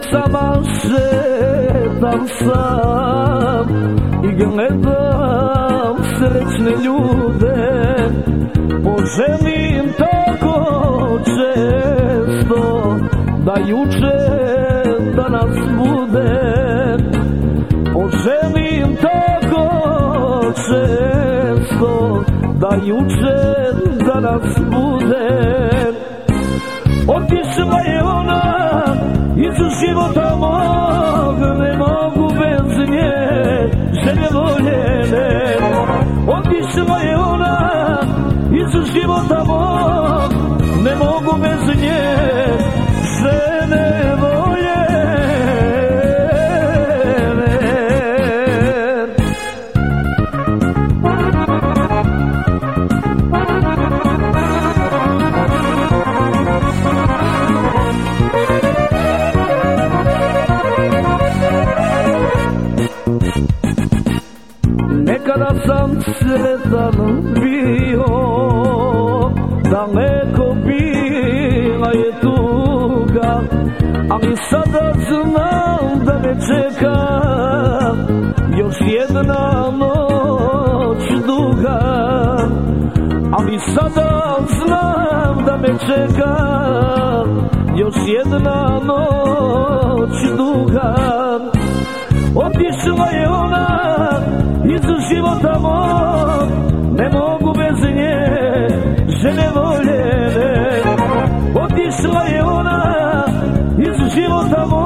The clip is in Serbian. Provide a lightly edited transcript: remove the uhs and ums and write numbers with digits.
Sama šetam sam i gledam srećne ljude, poželim tako često da juče danas bude. Poželim tako često da juče danas bude. Otišla je ona iz života mog, ne mogu bez nje, želje voljene. Otišla je ona iz života mog, ne mogu bez nje, žene voljene. Nekada sam sretan bio, daleko bila je tuga, ali sada znam da me čeka još jedna noć duga. Ali sada znam da me čeka još jedna noć duga. Otišla je ona iz života mog, ne mogu bez nje, žene voljene. Otišla je ona iz života mog,